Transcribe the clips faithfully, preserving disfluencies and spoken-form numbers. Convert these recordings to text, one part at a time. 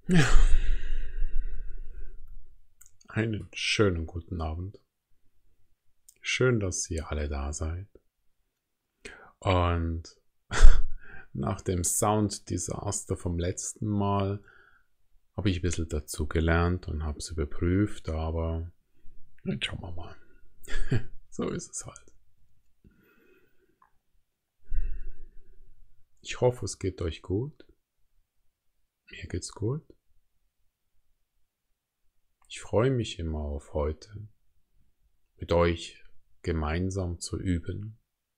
Ja, einen schönen guten Abend. Schön, dass ihr alle da seid. Und nach dem Sound-Desaster vom letzten Mal habe ich ein bisschen dazu gelernt und habe es überprüft, aber jetzt schauen wir mal. So ist es halt. Ich hoffe, es geht euch gut. Mir geht's gut. Ich freue mich immer auf heute, mit euch gemeinsam zu üben.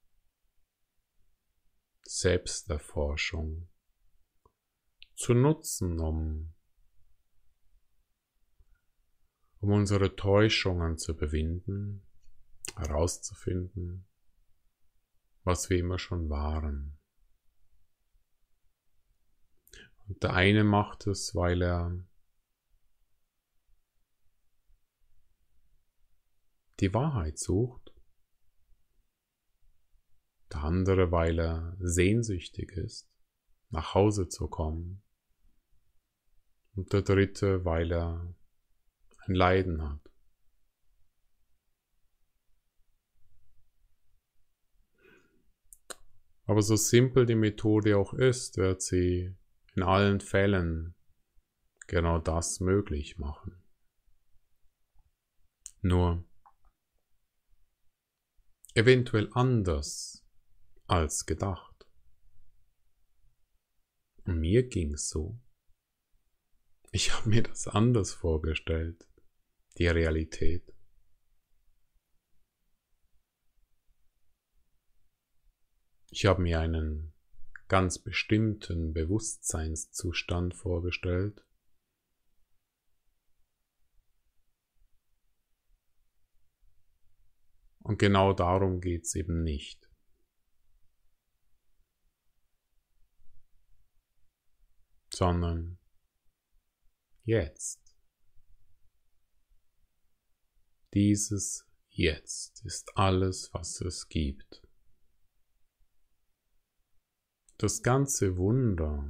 Selbsterforschung zu nutzen, um, um unsere Täuschungen zu überwinden, herauszufinden, was wir immer schon waren. Und der eine macht es, weil er die Wahrheit sucht, der andere, weil er sehnsüchtig ist, nach Hause zu kommen, und der dritte, weil er ein Leiden hat. Aber so simpel die Methode auch ist, wird sie in allen Fällen genau das möglich machen. Nur eventuell anders als gedacht. Und mir ging's so. Ich habe mir das anders vorgestellt, die Realität. Ich habe mir einen ganz bestimmten Bewusstseinszustand vorgestellt. Und genau darum geht's eben nicht. Sondern jetzt. Dieses Jetzt ist alles, was es gibt. Das ganze Wunder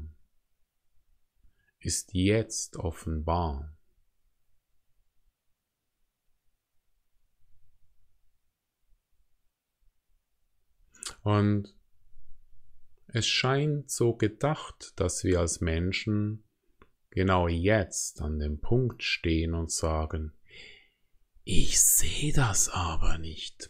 ist jetzt offenbar. Und es scheint so gedacht, dass wir als Menschen genau jetzt an dem Punkt stehen und sagen, ich sehe das aber nicht.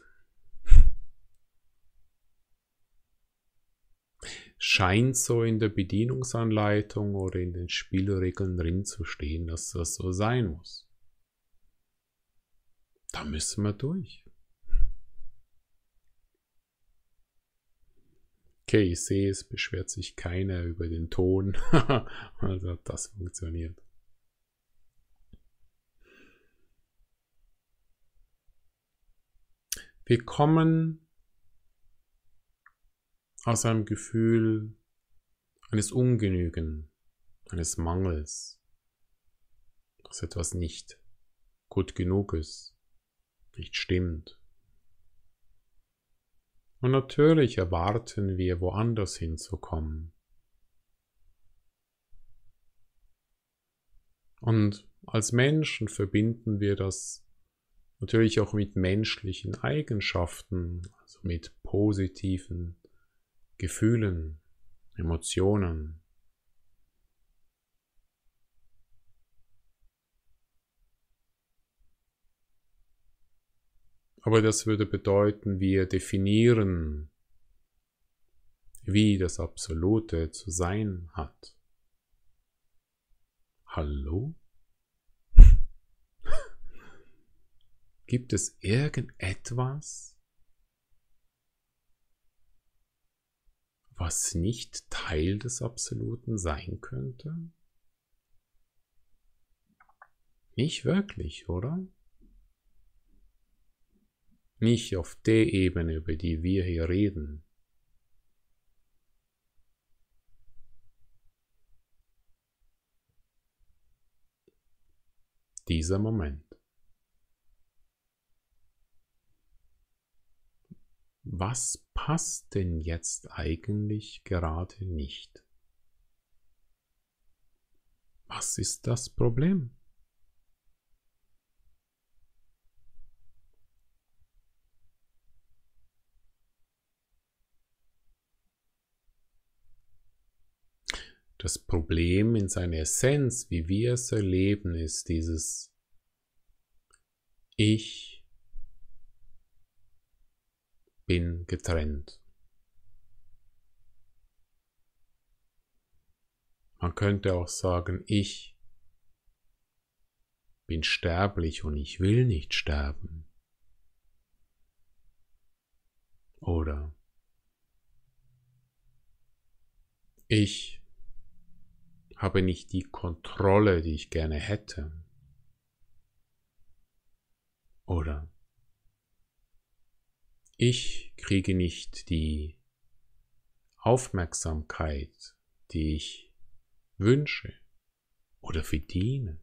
Scheint so in der Bedienungsanleitung oder in den Spielregeln drin zu stehen, dass das so sein muss. Da müssen wir durch. Okay, ich sehe, es beschwert sich keiner über den Ton. Also hat das funktioniert. Wir kommen aus einem Gefühl eines Ungenügen, eines Mangels, dass etwas nicht gut genug ist, nicht stimmt. Und natürlich erwarten wir, woanders hinzukommen. Und als Menschen verbinden wir das natürlich auch mit menschlichen Eigenschaften, also mit positiven Gefühlen, Emotionen. Aber das würde bedeuten, wir definieren, wie das Absolute zu sein hat. Hallo? Gibt es irgendetwas, was nicht Teil des Absoluten sein könnte? Nicht wirklich, oder? Nicht auf der Ebene, über die wir hier reden. Dieser Moment. Was passt denn jetzt eigentlich gerade nicht? Was ist das Problem? Das Problem in seiner Essenz, wie wir es erleben, ist dieses Ich bin getrennt. Man könnte auch sagen, ich bin sterblich und ich will nicht sterben. Oder ich habe nicht die Kontrolle, die ich gerne hätte. Oder ich kriege nicht die Aufmerksamkeit, die ich wünsche oder verdiene.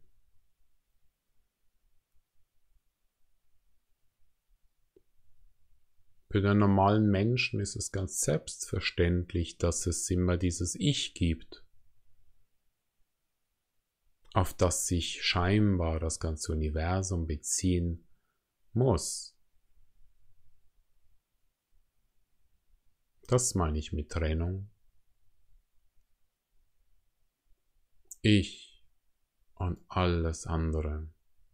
Für den normalen Menschen ist es ganz selbstverständlich, dass es immer dieses Ich gibt, auf das sich scheinbar das ganze Universum beziehen muss. Das meine ich mit Trennung. Ich und alles andere.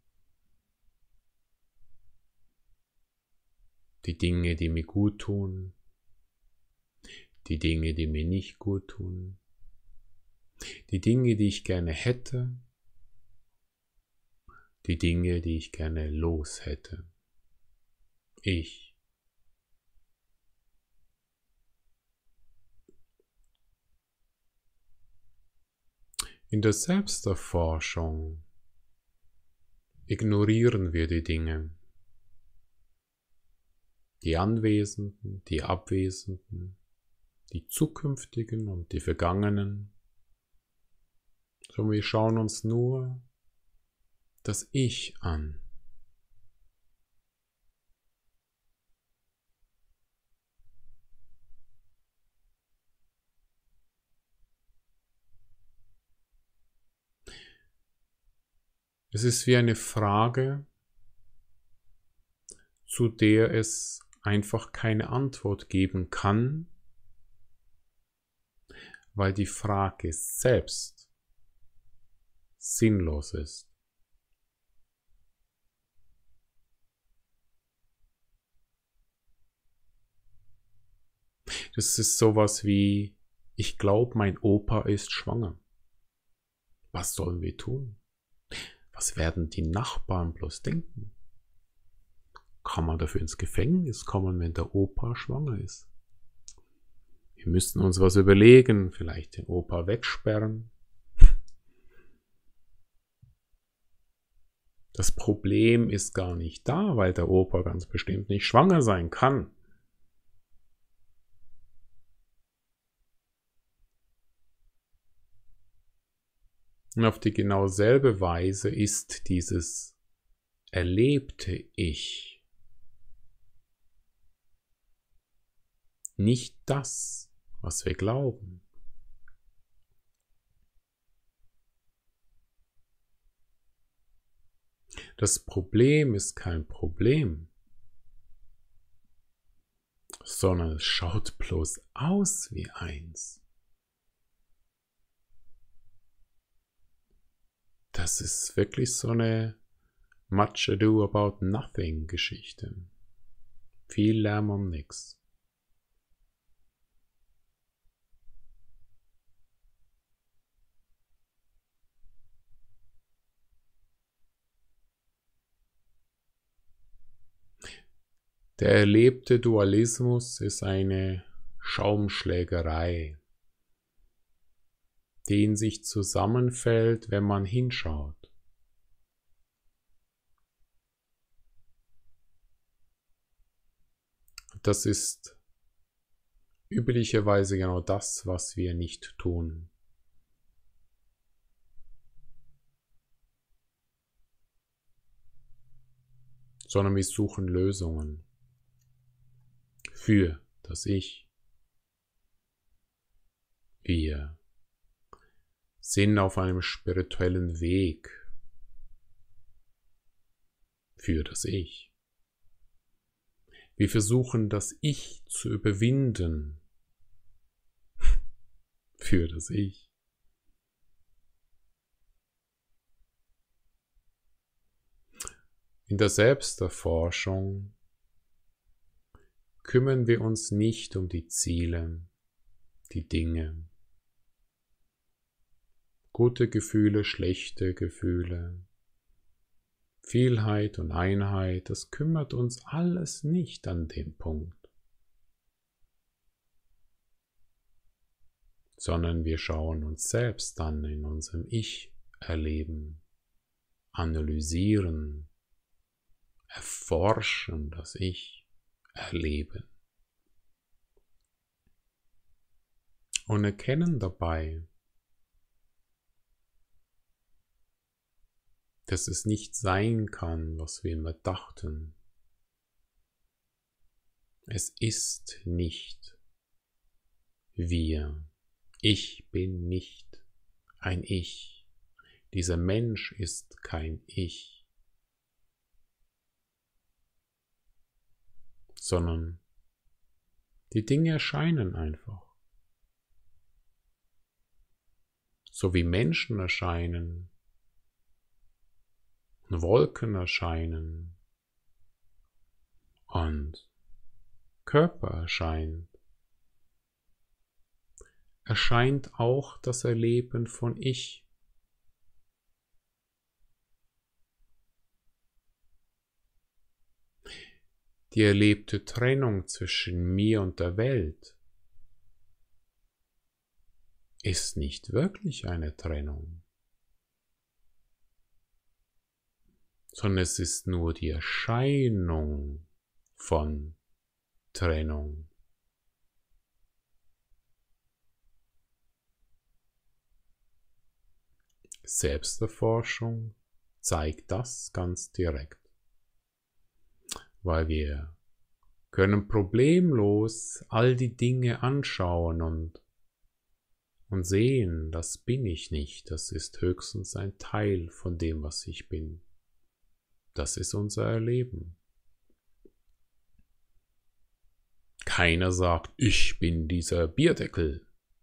Die Dinge, die mir gut tun, die Dinge, die mir nicht gut tun, die Dinge, die ich gerne hätte, die Dinge, die ich gerne los hätte. Ich. In der Selbsterforschung ignorieren wir die Dinge, die Anwesenden, die Abwesenden, die zukünftigen und die vergangenen. So, wir schauen uns nur das Ich an. Es ist wie eine Frage, zu der es einfach keine Antwort geben kann, weil die Frage selbst sinnlos ist. Das ist sowas wie, ich glaube, mein Opa ist schwanger. Was sollen wir tun? Was werden die Nachbarn bloß denken? Kann man dafür ins Gefängnis kommen, wenn der Opa schwanger ist? Wir müssten uns was überlegen, vielleicht den Opa wegsperren. Das Problem ist gar nicht da, weil der Opa ganz bestimmt nicht schwanger sein kann. Und auf die genau selbe Weise ist dieses erlebte Ich nicht das, was wir glauben. Das Problem ist kein Problem, sondern es schaut bloß aus wie eins. Das ist wirklich so eine Much Ado About Nothing Geschichte. Viel Lärm um nix. Der erlebte Dualismus ist eine Schaumschlägerei, die in sich zusammenfällt, wenn man hinschaut. Das ist üblicherweise genau das, was wir nicht tun. Sondern wir suchen Lösungen für das Ich. Wir sind auf einem spirituellen Weg für das Ich. Wir versuchen das Ich zu überwinden für das Ich. In der Selbsterforschung kümmern wir uns nicht um die Ziele, die Dinge, gute Gefühle, schlechte Gefühle, Vielheit und Einheit, das kümmert uns alles nicht an dem Punkt, sondern wir schauen uns selbst an in unserem Ich-Erleben, analysieren, erforschen das Ich, erleben und erkennen dabei, dass es nicht sein kann, was wir immer dachten. Es ist nicht wir. Ich bin nicht ein Ich. Dieser Mensch ist kein Ich, sondern die Dinge erscheinen einfach. So wie Menschen erscheinen, Wolken erscheinen und Körper erscheint, erscheint auch das Erleben von Ich. Die erlebte Trennung zwischen mir und der Welt ist nicht wirklich eine Trennung, sondern es ist nur die Erscheinung von Trennung. Selbsterforschung zeigt das ganz direkt, weil wir können problemlos all die Dinge anschauen und, und sehen, das bin ich nicht, das ist höchstens ein Teil von dem, was ich bin. Das ist unser Erleben. Keiner sagt, ich bin dieser Bierdeckel,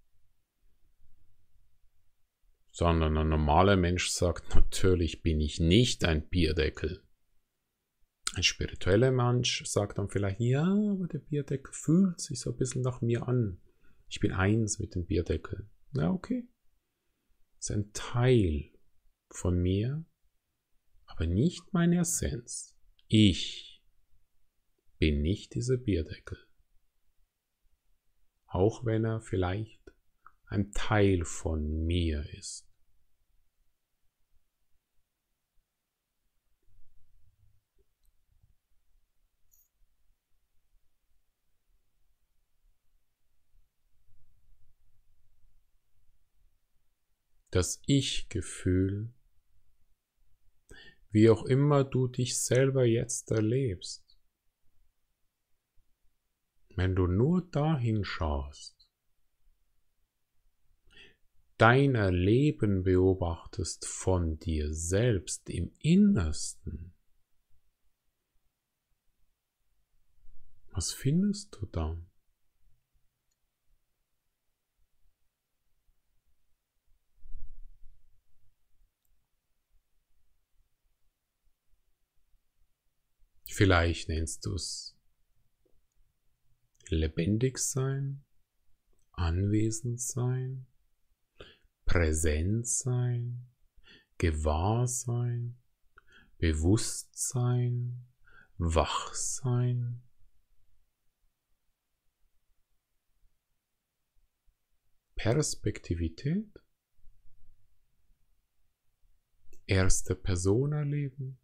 sondern ein normaler Mensch sagt, natürlich bin ich nicht ein Bierdeckel. Ein spiritueller Mensch sagt dann vielleicht, ja, aber der Bierdeckel fühlt sich so ein bisschen nach mir an. Ich bin eins mit dem Bierdeckel. Na, okay. Das ist ein Teil von mir, aber nicht meine Essenz. Ich bin nicht dieser Bierdeckel. Auch wenn er vielleicht ein Teil von mir ist. Das Ich-Gefühl, wie auch immer du dich selber jetzt erlebst, wenn du nur dahin schaust, dein Erleben beobachtest von dir selbst im Innersten, was findest du da? Vielleicht nennst du es lebendig sein, anwesend sein, präsent sein, Gewahrsein, Bewusstsein, Wachsein. Perspektivität, erste Person erleben.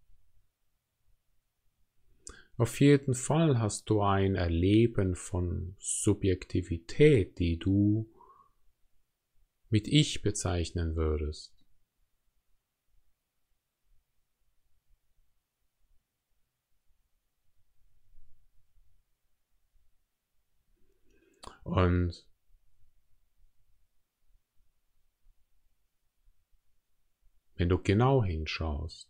Auf jeden Fall hast du ein Erleben von Subjektivität, die du mit Ich bezeichnen würdest. Und wenn du genau hinschaust,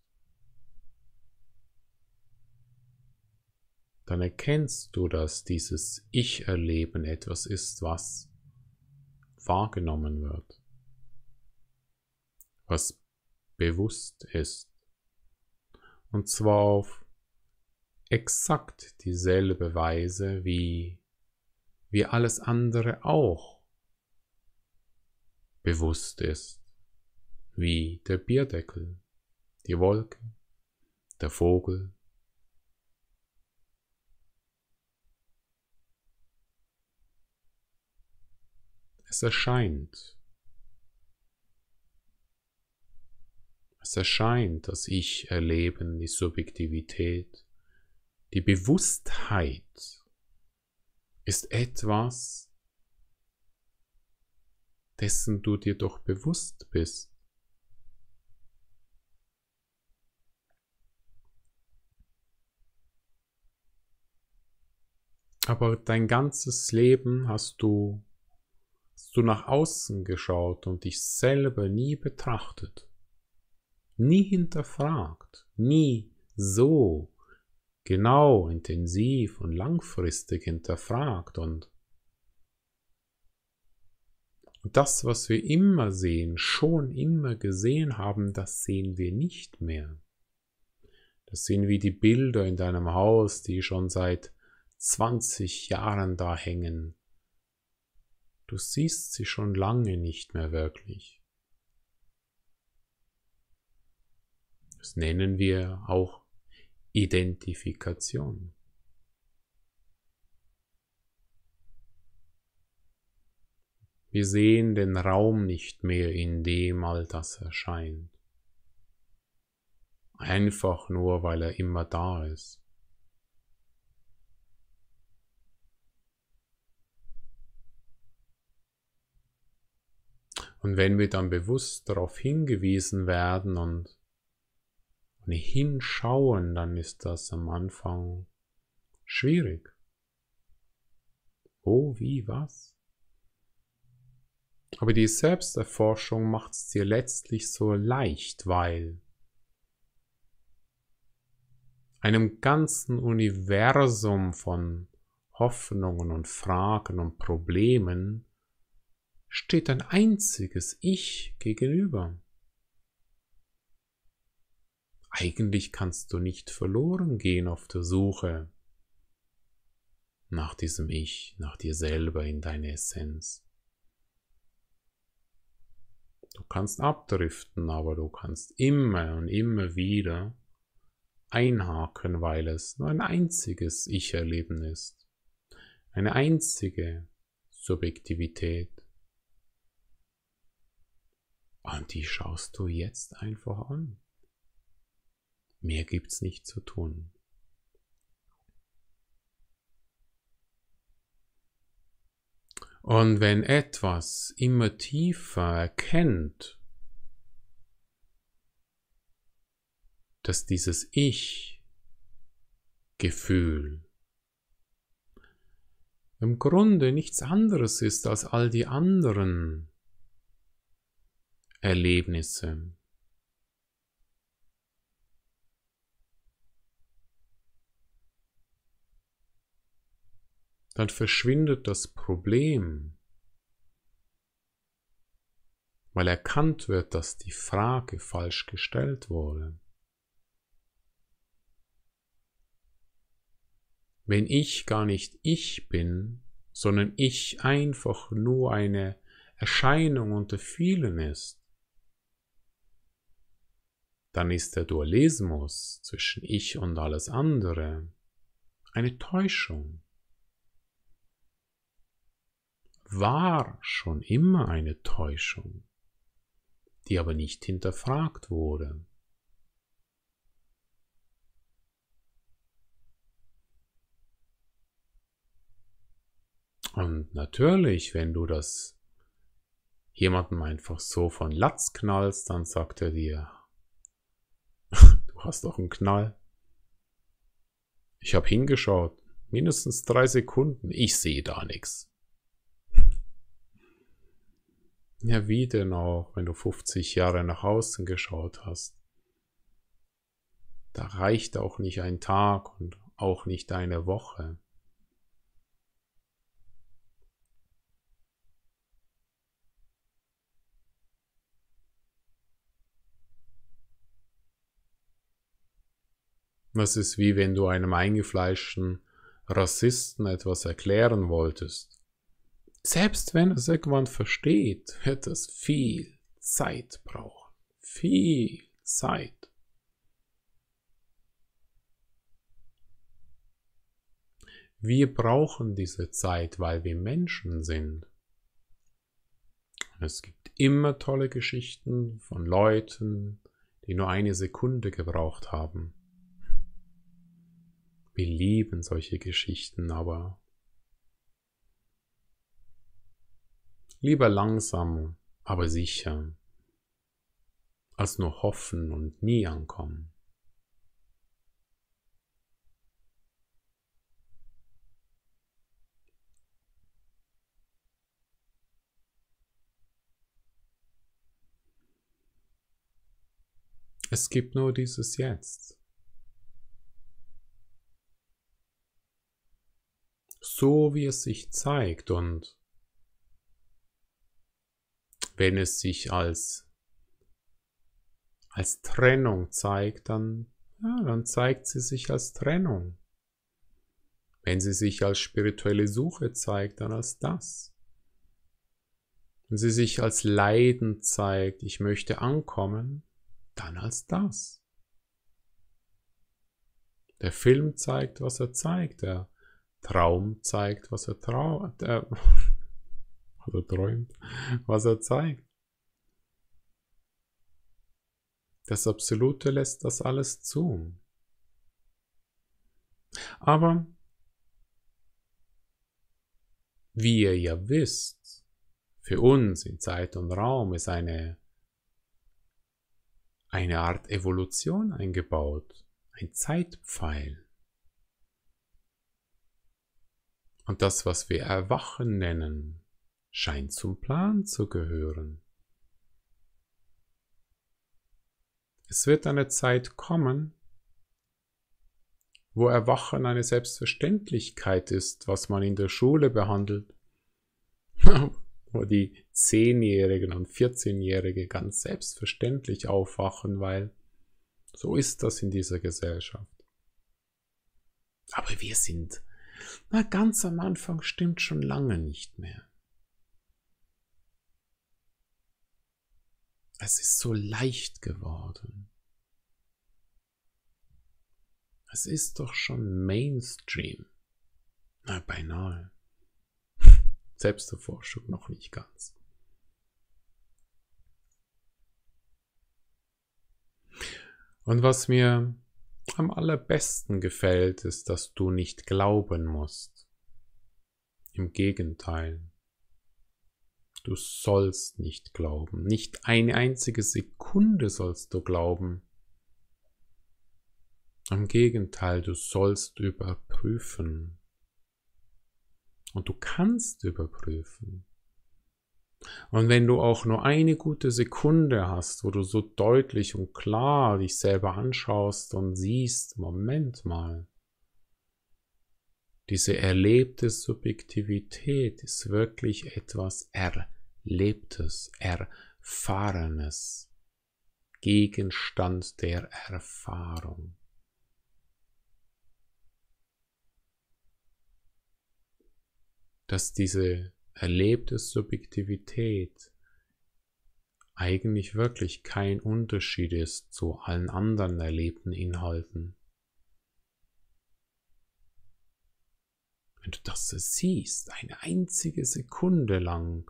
dann erkennst du, dass dieses Ich-Erleben etwas ist, was wahrgenommen wird, was bewusst ist. Und zwar auf exakt dieselbe Weise, wie, wie alles andere auch bewusst ist, wie der Bierdeckel, die Wolke, der Vogel. Es erscheint, es erscheint das Ich-Erleben, die Subjektivität, die Bewusstheit ist etwas, dessen du dir doch bewusst bist. Aber dein ganzes Leben hast du, hast du nach außen geschaut und dich selber nie betrachtet, nie hinterfragt, nie so genau, intensiv und langfristig hinterfragt. Und das, was wir immer sehen, schon immer gesehen haben, das sehen wir nicht mehr. Das sind wie die Bilder in deinem Haus, die schon seit zwanzig Jahren da hängen. Du siehst sie schon lange nicht mehr wirklich. Das nennen wir auch Identifikation. Wir sehen den Raum nicht mehr, in dem all das erscheint. Einfach nur, weil er immer da ist. Und wenn wir dann bewusst darauf hingewiesen werden und hinschauen, dann ist das am Anfang schwierig. Wo, wie, was? Aber die Selbsterforschung macht es dir letztlich so leicht, weil einem ganzen Universum von Hoffnungen und Fragen und Problemen steht ein einziges Ich gegenüber. Eigentlich kannst du nicht verloren gehen auf der Suche nach diesem Ich, nach dir selber in deine Essenz. Du kannst abdriften, aber du kannst immer und immer wieder einhaken, weil es nur ein einziges Ich-Erleben ist. Eine einzige Subjektivität. Und die schaust du jetzt einfach an. Mehr gibt's nicht zu tun. Und wenn etwas immer tiefer erkennt, dass dieses Ich-Gefühl im Grunde nichts anderes ist als all die anderen Erlebnisse, dann verschwindet das Problem, weil erkannt wird, dass die Frage falsch gestellt wurde. Wenn ich gar nicht ich bin, sondern ich einfach nur eine Erscheinung unter vielen ist, dann ist der Dualismus zwischen ich und alles andere eine Täuschung. War schon immer eine Täuschung, die aber nicht hinterfragt wurde. Und natürlich, wenn du das jemandem einfach so von Latz knallst, dann sagt er dir, du hast doch einen Knall. Ich habe hingeschaut, mindestens drei Sekunden, ich sehe da nichts. Ja, wie denn auch, wenn du fünfzig Jahre nach außen geschaut hast? Da reicht auch nicht ein Tag und auch nicht eine Woche. Das ist wie wenn du einem eingefleischten Rassisten etwas erklären wolltest. Selbst wenn er es irgendwann versteht, wird es viel Zeit brauchen. Viel Zeit. Wir brauchen diese Zeit, weil wir Menschen sind. Es gibt immer tolle Geschichten von Leuten, die nur eine Sekunde gebraucht haben. Wir lieben solche Geschichten, aber lieber langsam, aber sicher, als nur hoffen und nie ankommen. Es gibt nur dieses Jetzt. So wie es sich zeigt, und wenn es sich als, als Trennung zeigt, dann, ja, dann zeigt sie sich als Trennung. Wenn sie sich als spirituelle Suche zeigt, dann als das. Wenn sie sich als Leiden zeigt, ich möchte ankommen, dann als das. Der Film zeigt, was er zeigt, der Traum zeigt, was er traut, äh, was er träumt, was er zeigt. Das Absolute lässt das alles zu. Aber wie ihr ja wisst, für uns in Zeit und Raum ist eine, eine Art Evolution eingebaut, ein Zeitpfeil. Und das, was wir Erwachen nennen, scheint zum Plan zu gehören. Es wird eine Zeit kommen, wo Erwachen eine Selbstverständlichkeit ist, was man in der Schule behandelt, wo die Zehnjährigen und vierzehnjährigen ganz selbstverständlich aufwachen, weil so ist das in dieser Gesellschaft. Aber wir sind, na ganz am Anfang stimmt schon lange nicht mehr. Es ist so leicht geworden. Es ist doch schon Mainstream. Na, beinahe. Selbsterforschung noch nicht ganz. Und was mir am allerbesten gefällt, ist, dass du nicht glauben musst. Im Gegenteil. Du sollst nicht glauben. Nicht eine einzige Sekunde sollst du glauben. Im Gegenteil, du sollst überprüfen. Und du kannst überprüfen. Und wenn du auch nur eine gute Sekunde hast, wo du so deutlich und klar dich selber anschaust und siehst, Moment mal, diese erlebte Subjektivität ist wirklich etwas Erlebtes, Erfahrenes, Gegenstand der Erfahrung. Dass diese erlebte Subjektivität eigentlich wirklich kein Unterschied ist zu allen anderen erlebten Inhalten. Wenn du das siehst, eine einzige Sekunde lang,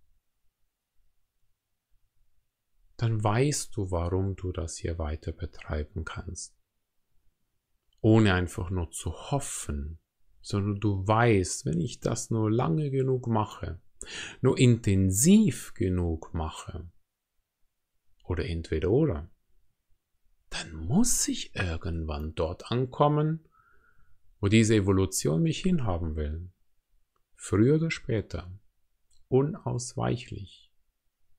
dann weißt du, warum du das hier weiter betreiben kannst. Ohne einfach nur zu hoffen, sondern du weißt, wenn ich das nur lange genug mache, nur intensiv genug mache, oder entweder oder, dann muss ich irgendwann dort ankommen, wo diese Evolution mich hinhaben will. Früher oder später. Unausweichlich.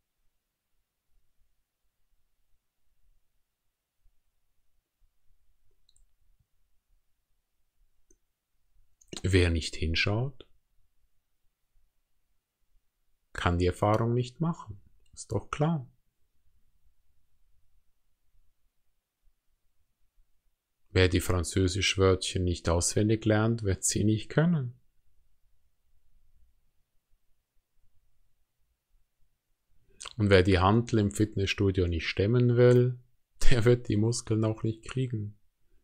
Wer nicht hinschaut, kann die Erfahrung nicht machen. Ist doch klar. Wer die französischen Wörtchen nicht auswendig lernt, wird sie nicht können. Und wer die Hantel im Fitnessstudio nicht stemmen will, der wird die Muskeln auch nicht kriegen.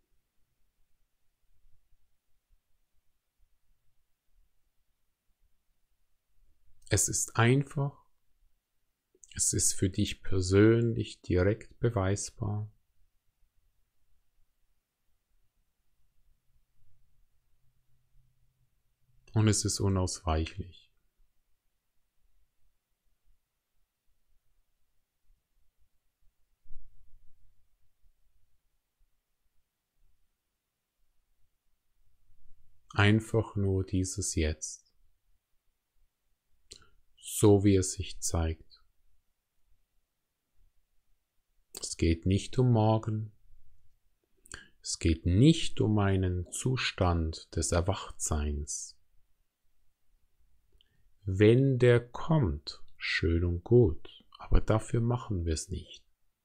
Es ist einfach, es ist für dich persönlich direkt beweisbar. Und es ist unausweichlich. Einfach nur dieses Jetzt. So wie es sich zeigt. Es geht nicht um morgen. Es geht nicht um einen Zustand des Erwachtseins. Wenn der kommt, schön und gut, aber dafür machen wir es nicht.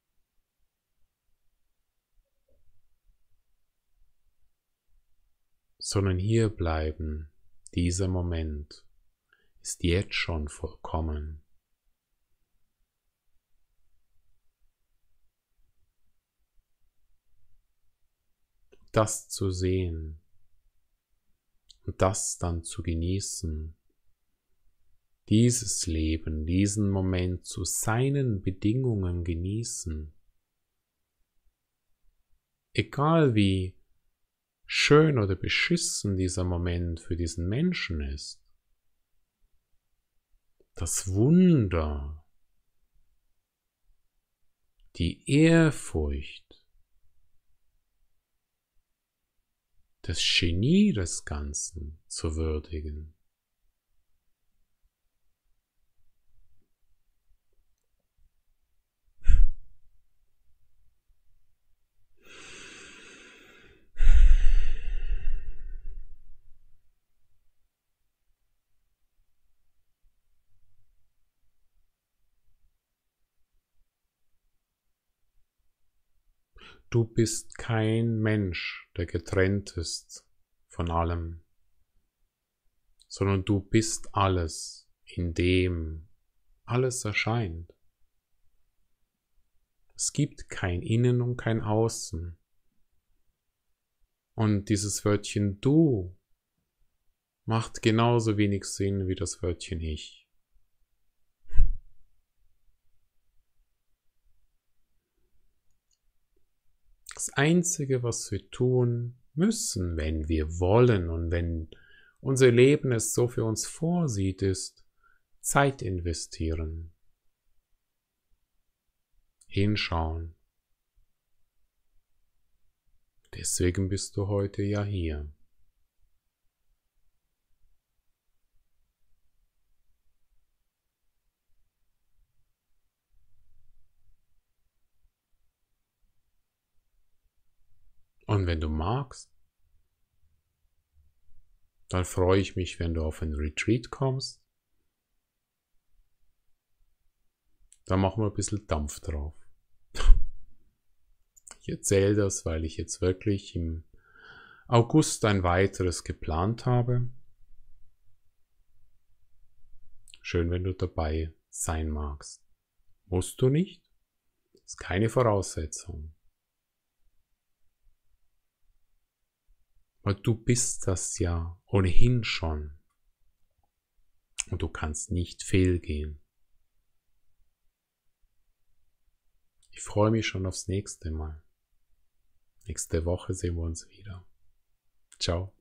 Sondern hier bleiben, dieser Moment ist jetzt schon vollkommen. Das zu sehen und das dann zu genießen, dieses Leben, diesen Moment zu seinen Bedingungen genießen, egal wie schön oder beschissen dieser Moment für diesen Menschen ist, das Wunder, die Ehrfurcht, das Genie des Ganzen zu würdigen. Du bist kein Mensch, der getrennt ist von allem, sondern du bist alles, in dem alles erscheint. Es gibt kein Innen und kein Außen. Und dieses Wörtchen du macht genauso wenig Sinn wie das Wörtchen ich. Das Einzige, was wir tun müssen, wenn wir wollen und wenn unser Leben es so für uns vorsieht, ist Zeit investieren, hinschauen. Deswegen bist du heute ja hier. Und wenn du magst, dann freue ich mich, wenn du auf ein Retreat kommst. Da machen wir ein bisschen Dampf drauf. Ich erzähle das, weil ich jetzt wirklich im August ein weiteres geplant habe. Schön, wenn du dabei sein magst. Musst du nicht? Ist keine Voraussetzung. Aber du bist das ja ohnehin schon. Und du kannst nicht fehlgehen. Ich freue mich schon aufs nächste Mal. Nächste Woche sehen wir uns wieder. Ciao.